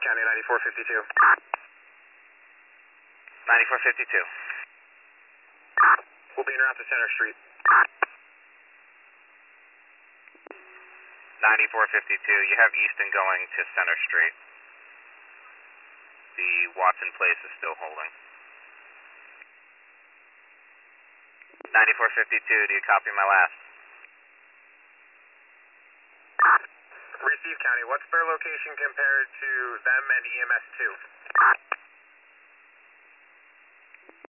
County 9452. 9452. We'll be en route to Center Street. 9452, you have Easton going to Center Street. The Watson Place is still holding. 9452, do you copy my last? Receive County, what's their location compared to them and EMS 2?